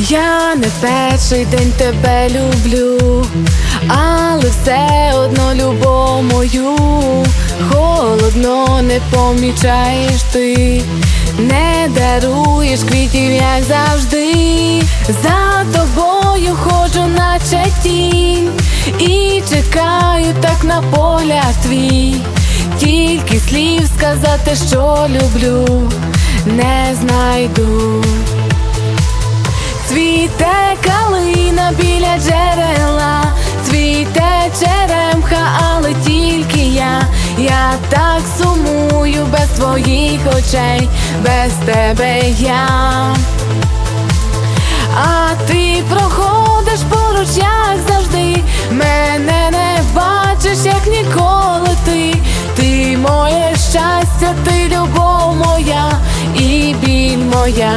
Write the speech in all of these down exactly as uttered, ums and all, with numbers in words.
Я не перший день тебе люблю, але все одно любов мою холодно не помічаєш ти, не даруєш квітів, як завжди. За тобою ходжу, наче тінь, і чекаю так на погляд твій. Тільки слів сказати, що люблю, не знайду. Цвіте калина біля джерела, цвіте черемха, але тільки я. Я так сумую без твоїх очей, без тебе я. А ти проходиш поруч, як завжди, мене не бачиш, як ніколи ти. Ти моє щастя, ти любов моя і біль моя.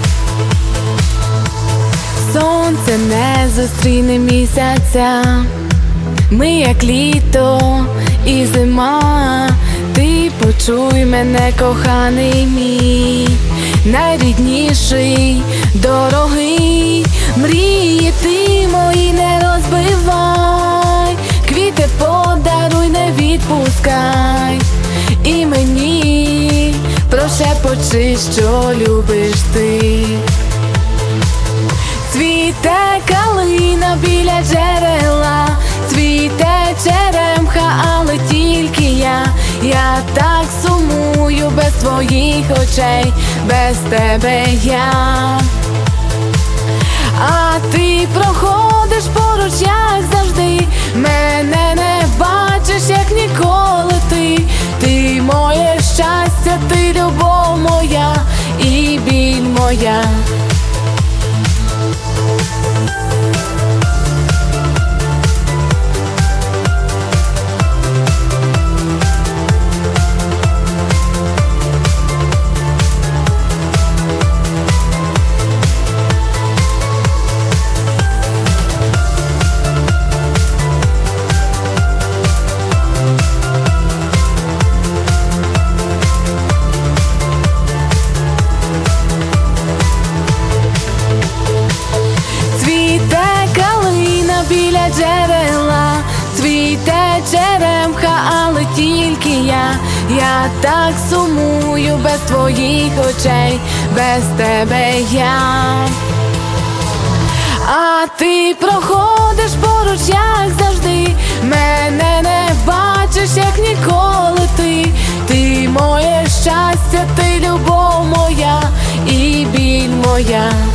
Сонце не зустріне місяця, ми як літо і зима. Ти почуй мене, коханий мій, найрідніший, дорогий. Мрії ти мої не розбивай, квіти подаруй, не відпускай. І мені прошепочи, що любиш ти. Цвіте калина біля джерела, цвіте черемха, але тільки я. Я так сумую без твоїх очей, без тебе я. А ти проходиш поруч, як завжди, мене не бачиш, як ніколи ти. Ти моє щастя, ти любов моя і біль моя. Біля джерела, цвіте черемха, але тільки я. Я так сумую без твоїх очей, без тебе я. А ти проходиш поруч, як завжди, мене не бачиш, як ніколи ти. Ти моє щастя, ти любов моя і біль моя.